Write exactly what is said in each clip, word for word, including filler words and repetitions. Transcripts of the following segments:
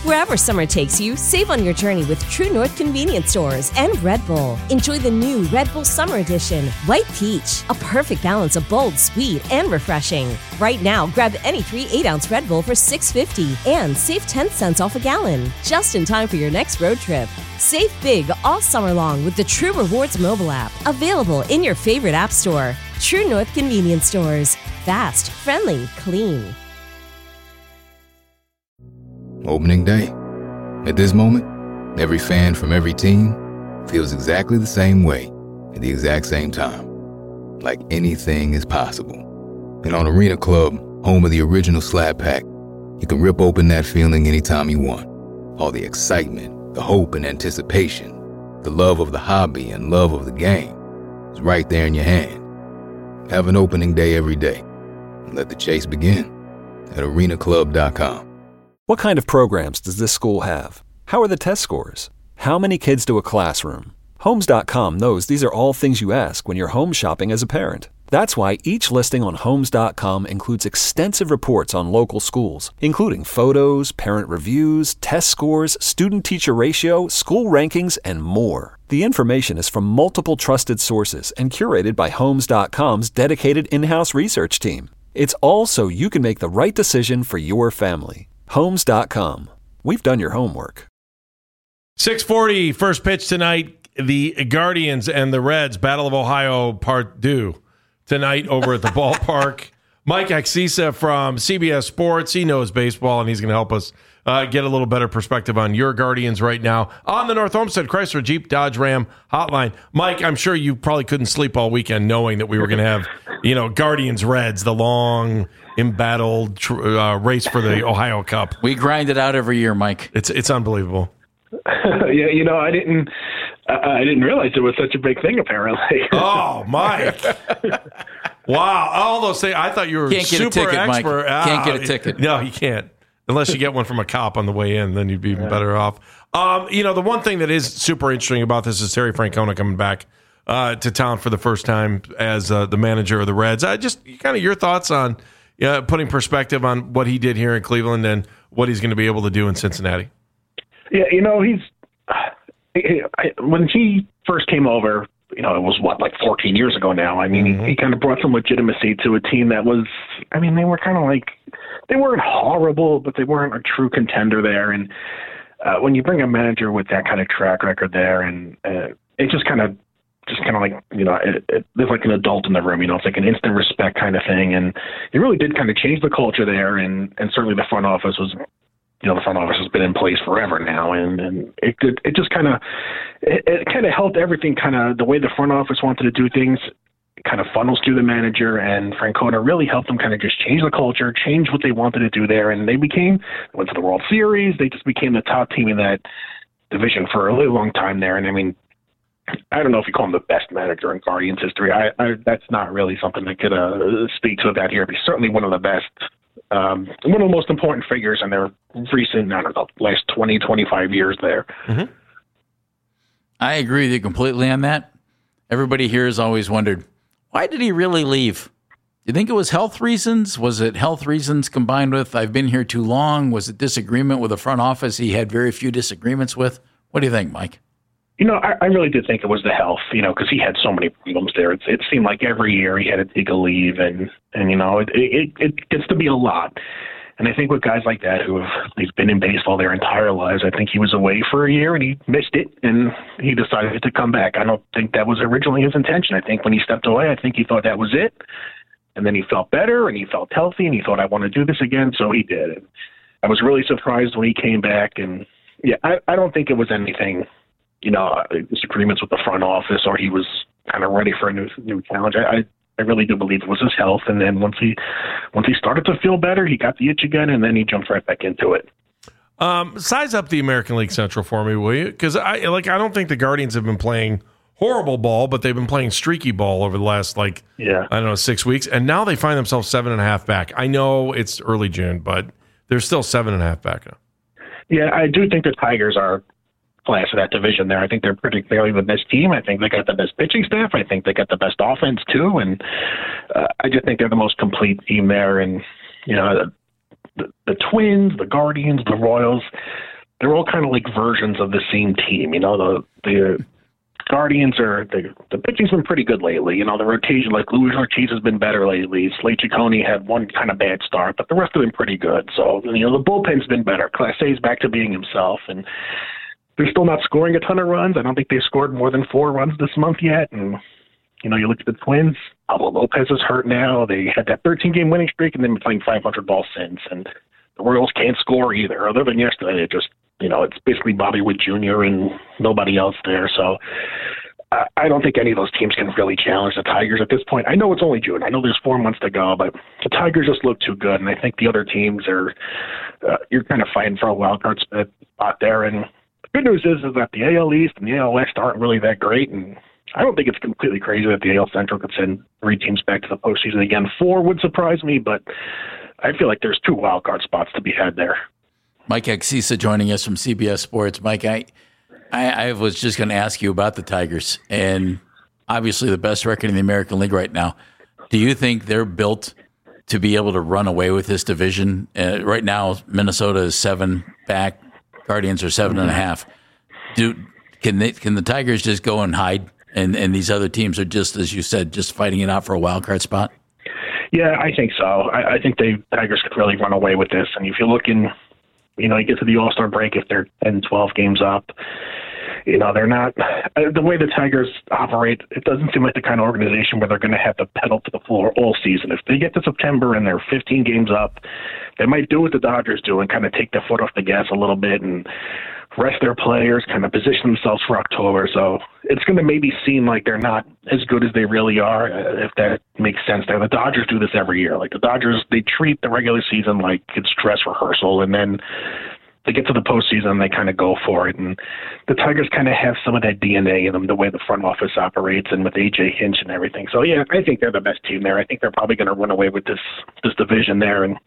Wherever summer takes you, save on your journey with True North Convenience Stores and Red Bull. Enjoy the new Red Bull Summer Edition, White Peach, a perfect balance of bold, sweet, and refreshing. Right now, grab any three eight-ounce Red Bull for six dollars and fifty cents and save ten cents off a gallon, just in time for your next road trip. Save big all summer long with the True Rewards mobile app, available in your favorite app store. True North Convenience Stores. Fast, friendly, clean. Opening day. At this moment, every fan from every team feels exactly the same way at the exact same time. Like anything is possible. And on Arena Club, home of the original Slab Pack, you can rip open that feeling anytime you want. All the excitement, the hope and anticipation, the love of the hobby and love of the game is right there in your hand. Have an opening day every day. And let the chase begin at arena club dot com. What kind of programs does this school have? How are the test scores? How many kids do a classroom? Homes dot com knows these are all things you ask when you're home shopping as a parent. That's why each listing on Homes dot com includes extensive reports on local schools, including photos, parent reviews, test scores, student-teacher ratio, school rankings, and more. The information is from multiple trusted sources and curated by Homes dot com's dedicated in-house research team. It's all so you can make the right decision for your family. Homes dot com. We've done your homework. six forty, first pitch tonight. The Guardians and the Reds, Battle of Ohio Part two. Tonight over at the ballpark. Mike Axisa from C B S Sports. He knows baseball, and he's going to help us uh, get a little better perspective on your Guardians right now on the North Olmsted Chrysler Jeep Dodge Ram hotline. Mike, I'm sure you probably couldn't sleep all weekend knowing that we were going to have, you know, Guardians Reds, the long, embattled uh, race for the Ohio Cup. We grind it out every year, Mike. It's it's unbelievable. yeah, you know, I didn't. Uh, I didn't realize it was such a big thing, apparently. Oh, Mike. Wow. All those things. I thought you were can't super get a ticket, expert. Mike. Ah, can't get a ticket. No, you can't. Unless you get one from a cop on the way in, then you'd be yeah. better off. Um, you know, the one thing that is super interesting about this is Terry Francona coming back uh, to town for the first time as uh, the manager of the Reds. I just kind of your thoughts on uh, putting perspective on what he did here in Cleveland and what he's going to be able to do in Cincinnati. Yeah, you know, he's when he first came over, you know, it was what, like fourteen years ago now. I mean, mm-hmm. he, he kind of brought some legitimacy to a team that was, I mean, they were kind of like, they weren't horrible, but they weren't a true contender there. And uh, when you bring a manager with that kind of track record there, and uh, it just kind of, just kind of like, you know, it, it, there's like an adult in the room, you know, it's like an instant respect kind of thing. And it really did kind of change the culture there. And, and certainly the front office was, you know, the front office has been in place forever now, and, and it it just kind of it, it kind of helped everything kind of the way the front office wanted to do things kind of funnels through the manager, and Francona really helped them kind of just change the culture, change what they wanted to do there, and they became they went to the World Series. They just became the top team in that division for a really long time there. And I mean, I don't know if you call him the best manager in Guardians history. I, I that's not really something I could uh, speak to that here, but he's certainly one of the best. Um, one of the most important figures in their recent, I don't know, last twenty, twenty-five years there. Mm-hmm. I agree with you completely on that. Everybody here has always wondered, why did he really leave? Do you think it was health reasons? Was it health reasons combined with, I've been here too long? Was it disagreement with the front office he had very few disagreements with? What do you think, Mike? You know, I, I really did think it was the health, you know, because he had so many problems there. It, it seemed like every year he had to take a leave, and, and you know, it, it, it gets to be a lot. And I think with guys like that who have they've been in baseball their entire lives, I think he was away for a year and he missed it, and he decided to come back. I don't think that was originally his intention. I think when he stepped away, I think he thought that was it. And then he felt better, and he felt healthy, and he thought, I want to do this again, so he did. And I was really surprised when he came back. And, yeah, I, I don't think it was anything – you know, disagreements with the front office, or he was kind of ready for a new new challenge. I, I really do believe it was his health. And then once he once he started to feel better, he got the itch again, and then he jumped right back into it. Um, size up the American League Central for me, will you? Because I like I don't think the Guardians have been playing horrible ball, but they've been playing streaky ball over the last like yeah. I don't know six weeks, and now they find themselves seven and a half back. I know it's early June, but they're still seven and a half back now. Yeah, I do think the Tigers are class of that division there. I think they're pretty clearly the best team. I think they got the best pitching staff. I think they got the best offense too. And uh, I just think they're the most complete team there. And, you know, the, the Twins, the Guardians, the Royals, they're all kind of like versions of the same team. You know, the the Guardians are the the pitching's been pretty good lately. You know, the rotation, like Luis Ortiz has been better lately. Slade Ciccone had one kind of bad start, but the rest have been pretty good. So, you know, the bullpen's been better. Class A is back to being himself, and they're still not scoring a ton of runs. I don't think they scored more than four runs this month yet. And, you know, you look at the Twins, Pablo Lopez is hurt now. They had that thirteen-game winning streak and they've been playing five hundred balls since. And the Royals can't score either. Other than yesterday, it just, you know, it's basically Bobby Witt Junior and nobody else there. So uh, I don't think any of those teams can really challenge the Tigers at this point. I know it's only June. I know there's four months to go, but the Tigers just look too good. And I think the other teams are, uh, you're kind of fighting for a wild card spot there. And the good news is, is that the A L East and the A L West aren't really that great. And I don't think it's completely crazy that the A L Central could send three teams back to the postseason again. Four would surprise me, but I feel like there's two wild card spots to be had there. Mike Axisa joining us from C B S Sports. Mike, I, I, I was just going to ask you about the Tigers, and obviously the best record in the American League right now. Do you think they're built to be able to run away with this division? Uh, right now, Minnesota is seven back. Guardians are seven and a half. Do can they? Can the Tigers just go and hide, and, and these other teams are just, as you said, just fighting it out for a wild card spot? Yeah, I think so. I, I think the Tigers could really run away with this. And if you look in, you know, you get to the All-Star break, if they're ten, twelve games up, you know, they're not – the way the Tigers operate, it doesn't seem like the kind of organization where they're going to have to pedal to the floor all season. If they get to September and they're fifteen games up, they might do what the Dodgers do and kind of take their foot off the gas a little bit and rest their players, kind of position themselves for October. So it's going to maybe seem like they're not as good as they really are, if that makes sense there. The Dodgers do this every year. Like the Dodgers, they treat the regular season like it's dress rehearsal, and then they get to the postseason and they kind of go for it. And the Tigers kind of have some of that D N A in them, the way the front office operates and with A J Hinch and everything. So, yeah, I think they're the best team there. I think they're probably going to run away with this this division there. And,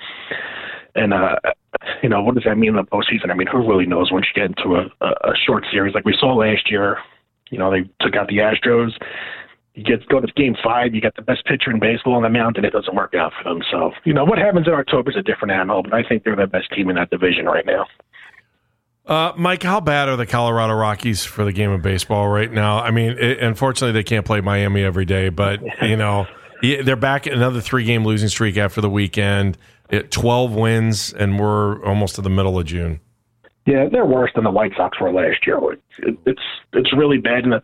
and uh, you know, what does that mean in the postseason? I mean, who really knows once you get into a, a, a short series like we saw last year? You know, they took out the Astros. You get go to game five, you got the best pitcher in baseball on the mound, and it doesn't work out for them. So, you know, what happens in October is a different animal, but I think they're the best team in that division right now. Uh, Mike, how bad are the Colorado Rockies for the game of baseball right now? I mean, it, unfortunately, they can't play Miami every day, but, you know, they're back at another three-game losing streak after the weekend. It, twelve wins, and we're almost to the middle of June. Yeah, they're worse than the White Sox were last year. It, it's it's really bad. And the,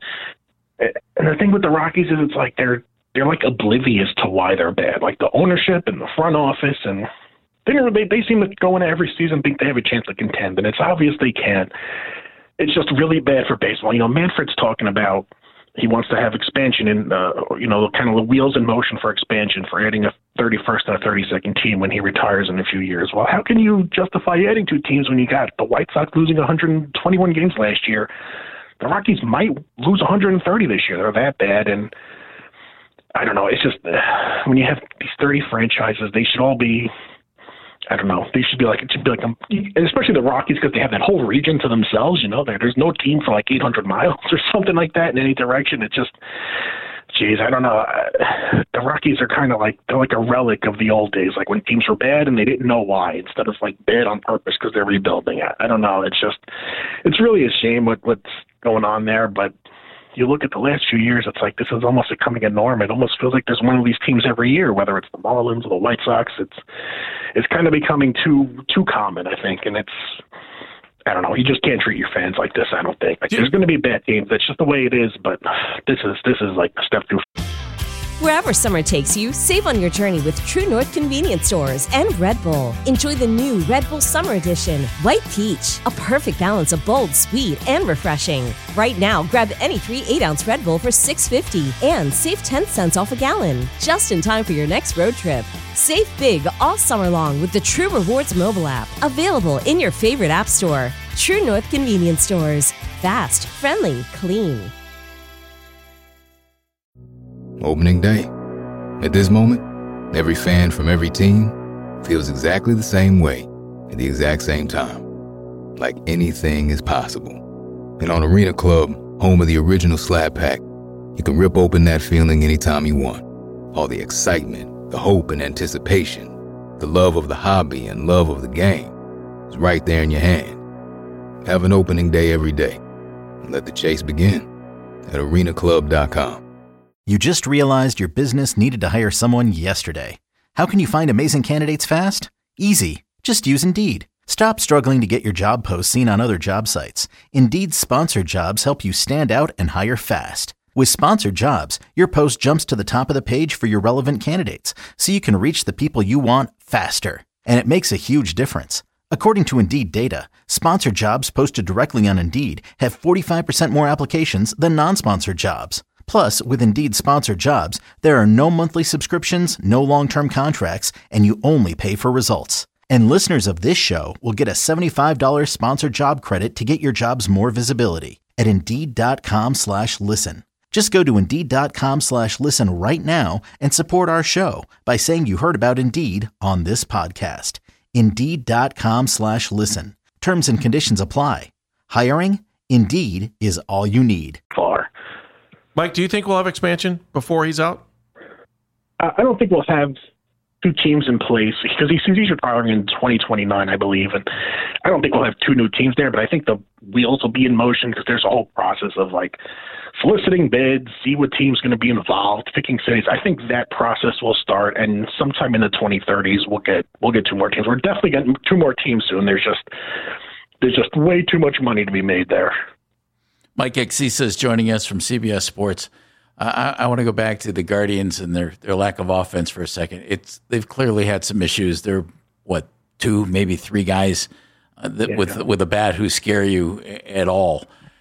and the thing with the Rockies is it's like they're they're like oblivious to why they're bad. Like the ownership and the front office, and they they, they seem to go into every season think they have a chance to contend, and it's obvious they can't. It's just really bad for baseball. You know, Manfred's talking about he wants to have expansion in, uh, you know, kind of the wheels in motion for expansion, for adding a thirty-first and a thirty-second team when he retires in a few years. Well, how can you justify adding two teams when you got the White Sox losing one hundred twenty-one games last year? The Rockies might lose one hundred thirty this year. They're that bad. And I don't know. It's just uh, when you have these thirty franchises, they should all be, I don't know. They should be like, it should be like, a, and especially the Rockies, because they have that whole region to themselves. You know, there, there's no team for like eight hundred miles or something like that in any direction. It's just, geez, I don't know. The Rockies are kind of like, they're like a relic of the old days, like when teams were bad and they didn't know why, instead of like bad on purpose because they're rebuilding. I, I don't know. It's just, it's really a shame what, what's going on there, but you look at the last few years, it's like this is almost becoming a norm. It almost feels like there's one of these teams every year, whether it's the Marlins or the White Sox. It's it's kind of becoming too too common, I think, and it's, I don't know. You just can't treat your fans like this, I don't think. Like, there's going to be bad teams. That's just the way it is, but this is this is like a step too far. Wherever summer takes you, save on your journey with True North Convenience Stores and Red Bull. Enjoy the new Red Bull Summer Edition, White Peach, a perfect balance of bold, sweet, and refreshing. Right now, grab any three eight-ounce Red Bull for six dollars and fifty cents and save ten cents off a gallon, just in time for your next road trip. Save big all summer long with the True Rewards mobile app, available in your favorite app store. True North Convenience Stores. Fast, friendly, clean. Opening day. At this moment, every fan from every team feels exactly the same way at the exact same time. Like anything is possible. And on Arena Club, home of the original Slab Pack, you can rip open that feeling anytime you want. All the excitement, the hope and anticipation, the love of the hobby and love of the game is right there in your hand. Have an opening day every day. Let the chase begin at arena club dot com. You just realized your business needed to hire someone yesterday. How can you find amazing candidates fast? Easy. Just use Indeed. Stop struggling to get your job posts seen on other job sites. Indeed's sponsored jobs help you stand out and hire fast. With sponsored jobs, your post jumps to the top of the page for your relevant candidates, so you can reach the people you want faster. And it makes a huge difference. According to Indeed data, sponsored jobs posted directly on Indeed have forty-five percent more applications than non-sponsored jobs. Plus, with Indeed sponsored jobs, there are no monthly subscriptions, no long-term contracts, and you only pay for results. And listeners of this show will get a seventy-five dollars sponsored job credit to get your jobs more visibility at Indeed.com slash listen. Just go to Indeed.com slash listen right now and support our show by saying you heard about Indeed on this podcast. Indeed.com slash listen. Terms and conditions apply. Hiring? Indeed is all you need. Far. Mike, do you think we'll have expansion before he's out? I don't think we'll have two teams in place because he's, he's retiring in twenty twenty-nine, I believe. And I don't think we'll have two new teams there, but I think the wheels will be in motion because there's a whole process of like soliciting bids, see what team's going to be involved, picking cities. I think that process will start, and sometime in the twenty thirties we'll get we'll get two more teams. We're definitely getting two more teams soon. There's just there's just way too much money to be made there. Mike Axisa is joining us from C B S Sports. Uh, I, I want to go back to the Guardians and their, their lack of offense for a second. It's they've clearly had some issues. They're what two, maybe three guys uh, that, yeah. with with a bat who scare you at all.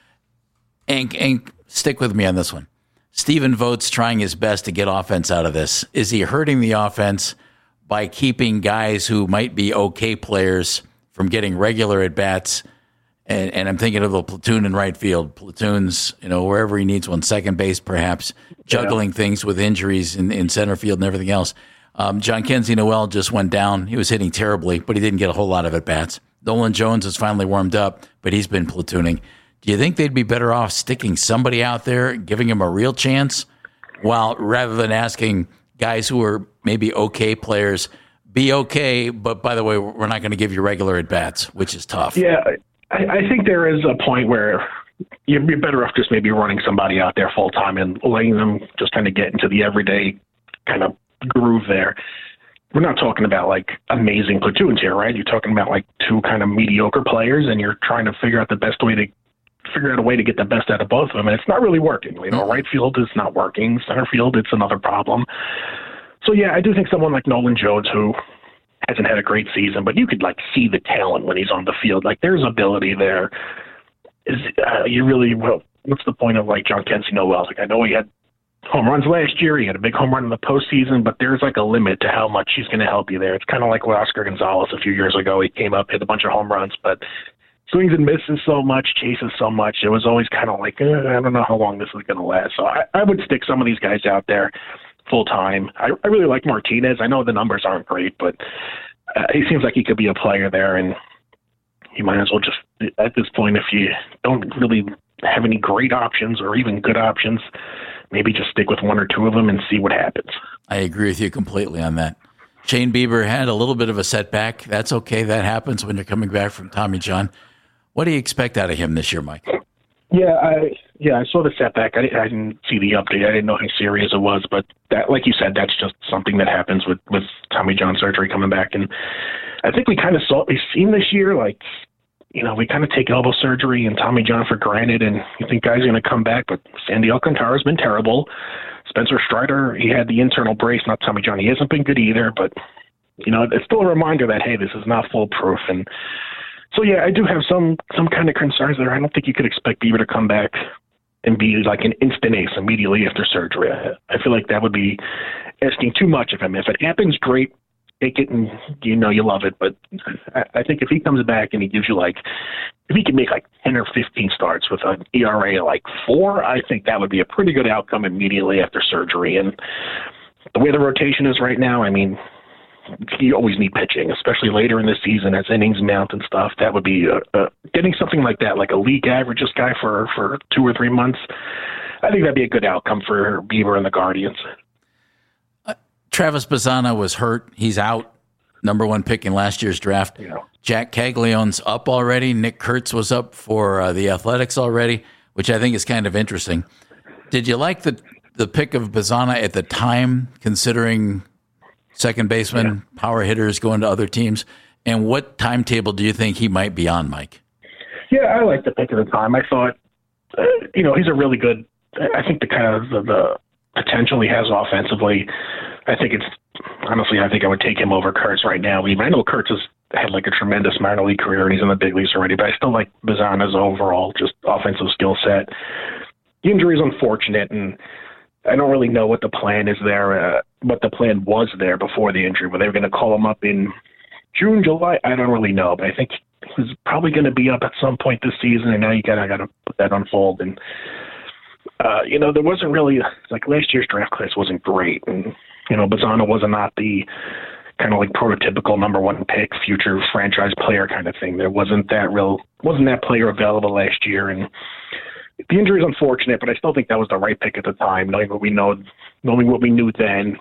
And and stick with me on this one. Stephen Vogt's trying his best to get offense out of this. Is he hurting the offense by keeping guys who might be okay players from getting regular at bats? And, and I'm thinking of the platoon in right field, platoons, you know, wherever he needs one, second base perhaps, juggling yeah. things with injuries in, in center field and everything else. Um, John Kenzie Noel just went down. He was hitting terribly, but he didn't get a whole lot of at-bats. Nolan Jones has finally warmed up, but he's been platooning. Do you think they'd be better off sticking somebody out there, giving him a real chance, while rather than asking guys who are maybe okay players, be okay, but by the way, we're not going to give you regular at-bats, which is tough. Yeah, I, I think there is a point where you'd be better off just maybe running somebody out there full time and letting them just kind of get into the everyday kind of groove there. We're not talking about like amazing platoons here, right? You're talking about like two kind of mediocre players, and you're trying to figure out the best way to figure out a way to get the best out of both of them, and it's not really working. You know, right field is not working. Center field, it's another problem. So yeah, I do think someone like Nolan Jones, who hasn't had a great season, but you could like see the talent when he's on the field. Like there's ability there. Is uh, you really well? What's the point of like John Kenzie Noel? Like I know he had home runs last year. He had a big home run in the postseason, but there's like a limit to how much he's going to help you there. It's kind of like with Oscar Gonzalez a few years ago. He came up, hit a bunch of home runs, but swings and misses so much, chases so much. It was always kind of like, eh, I don't know how long this is going to last. So I, I would stick some of these guys out there full time. I, I really like Martinez. I know the numbers aren't great, but uh, he seems like he could be a player there, and you might as well just, at this point, if you don't really have any great options or even good options, maybe just stick with one or two of them and see what happens. I agree with you completely on that. Shane Bieber had a little bit of a setback. That's okay. That happens when you're coming back from Tommy John. What do you expect out of him this year, Mike? Yeah, I yeah, I saw the setback. I, I didn't see the update. I didn't know how serious it was, but that, like you said, that's just something that happens with, with Tommy John surgery coming back. And I think we kind of saw we've seen this year, like, you know, we kind of take elbow surgery and Tommy John for granted, and you think guys are going to come back, but Sandy Alcantara's been terrible. Spencer Strider, he had the internal brace, not Tommy John. He hasn't been good either, but, you know, it's still a reminder that, hey, this is not foolproof. And so, yeah, I do have some some kind of concerns there. I don't think you could expect Bieber to come back and be like an instant ace immediately after surgery. I, I feel like that would be asking too much of him. If it happens, great. Take it and, you know, you love it. But I, I think if he comes back and he gives you like, if he can make like ten or fifteen starts with an E R A of like four, I think that would be a pretty good outcome immediately after surgery. And the way the rotation is right now, I mean, you always need pitching, especially later in the season as innings mount and stuff. That would be a, a, getting something like that, like a league averages guy for, for two or three months. I think that'd be a good outcome for Bieber and the Guardians. Uh, Travis Bazzana was hurt. He's out. number one pick in last year's draft. Yeah. Jack Caglione's up already. Nick Kurtz was up for uh, the Athletics already, which I think is kind of interesting. Did you like the the pick of Bazana at the time, considering second baseman, yeah. power hitters going to other teams? And what timetable do you think he might be on, Mike? Yeah, I like the pick at the time. I thought, uh, you know, he's a really good, I think the kind of the, the potential he has offensively, I think it's, honestly, I think I would take him over Kurtz right now. I mean, I know Kurtz has had like a tremendous minor league career and he's in the big leagues already, but I still like Bazana's overall just offensive skill set. The injury is unfortunate, and I don't really know what the plan is there, uh, what the plan was there before the injury. Were they going to call him up in June, July? I don't really know, but I think he's probably going to be up at some point this season, and now you got got to put that on hold. And uh, you know, there wasn't really like last year's draft class wasn't great, and you know, Bazana was not the kind of like prototypical number one pick, future franchise player kind of thing. There wasn't that real, wasn't that player available last year, and the injury is unfortunate, but I still think that was the right pick at the time, knowing what we know, knowing what we knew then.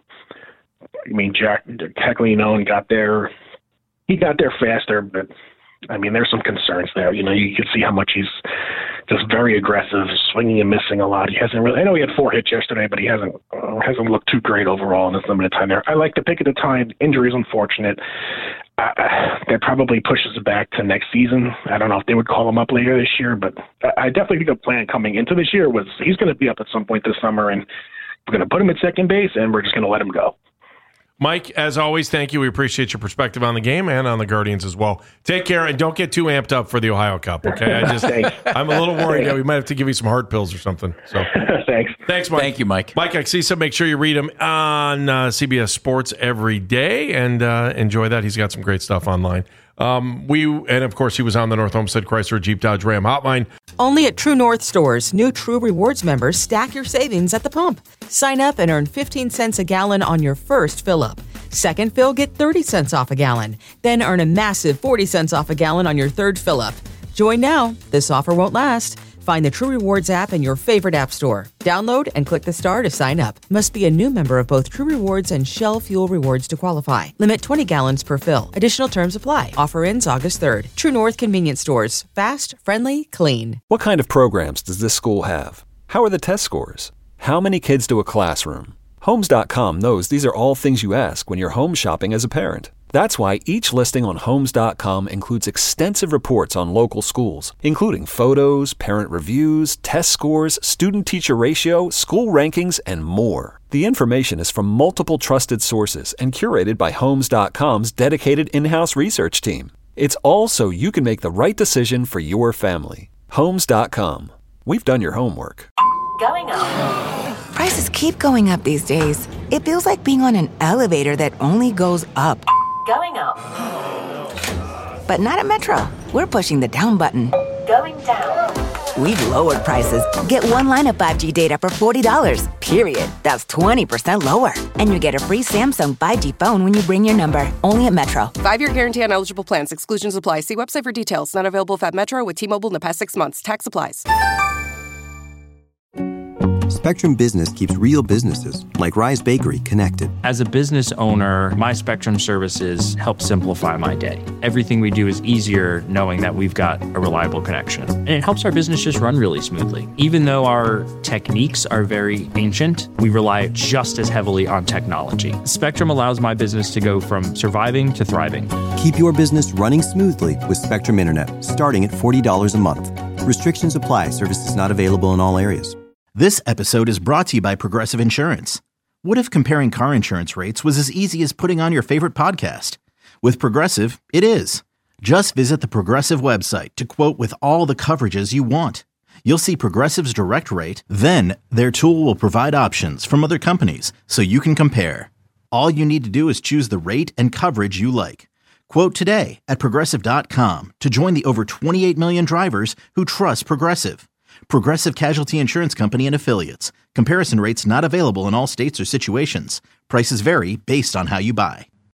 I mean, Jack Caglione got there. He got there faster, but I mean, there's some concerns there. You know, you can see how much he's just very aggressive, swinging and missing a lot. He hasn't really. I know he had four hits yesterday, but he hasn't uh, hasn't looked too great overall in his limited time there. I like the pick at the time. Injury is unfortunate. Uh, that probably pushes it back to next season. I don't know if they would call him up later this year, but I definitely think the plan coming into this year was he's going to be up at some point this summer, and we're going to put him at second base, and we're just going to let him go. Mike, as always, thank you. We appreciate your perspective on the game and on the Guardians as well. Take care, and don't get too amped up for the Ohio Cup, okay? I just, I'm a little worried that we might have to give you some heart pills or something. So, Thanks. Thanks, Mike. Thank you, Mike. Mike Axisa, make sure you read him on uh, C B S Sports every day, and uh, enjoy that. He's got some great stuff online. Um, we and, of course, he was on the North Homestead Chrysler Jeep Dodge Ram hotline. Only at True North stores, new True Rewards members stack your savings at the pump. Sign up and earn fifteen cents a gallon on your first fill-up. Second fill, get thirty cents off a gallon. Then earn a massive forty cents off a gallon on your third fill-up. Join now. This offer won't last. Find the True Rewards app in your favorite app store. Download and click the star to sign up. Must be a new member of both True Rewards and Shell Fuel Rewards to qualify. Limit twenty gallons per fill. Additional terms apply. Offer ends August third. True North Convenience Stores. Fast, friendly, clean. What kind of programs does this school have? How are the test scores? How many kids do a classroom? Homes dot com knows these are all things you ask when you're home shopping as a parent. That's why each listing on Homes dot com includes extensive reports on local schools, including photos, parent reviews, test scores, student-teacher ratio, school rankings, and more. The information is from multiple trusted sources and curated by Homes dot com's dedicated in-house research team. It's all so you can make the right decision for your family. Homes dot com. We've done your homework. Going up. Prices keep going up these days. It feels like being on an elevator that only goes up. Going up. But not at Metro. We're pushing the down button. Going down. We've lowered prices. Get one line of five G data for forty dollars, period. That's twenty percent lower. And you get a free Samsung five G phone when you bring your number. Only at Metro. Five-year guarantee on eligible plans. Exclusions apply. See website for details. Not available at Metro with T-Mobile in the past six months. Tax applies. Spectrum Business keeps real businesses, like Rise Bakery, connected. As a business owner, my Spectrum services help simplify my day. Everything we do is easier knowing that we've got a reliable connection. And it helps our business just run really smoothly. Even though our techniques are very ancient, we rely just as heavily on technology. Spectrum allows my business to go from surviving to thriving. Keep your business running smoothly with Spectrum Internet, starting at forty dollars a month. Restrictions apply. Services not available in all areas. This episode is brought to you by Progressive Insurance. What if comparing car insurance rates was as easy as putting on your favorite podcast? With Progressive, it is. Just visit the Progressive website to quote with all the coverages you want. You'll see Progressive's direct rate, then their tool will provide options from other companies so you can compare. All you need to do is choose the rate and coverage you like. Quote today at Progressive dot com to join the over twenty-eight million drivers who trust Progressive. Progressive Casualty Insurance Company and Affiliates. Comparison rates not available in all states or situations. Prices vary based on how you buy.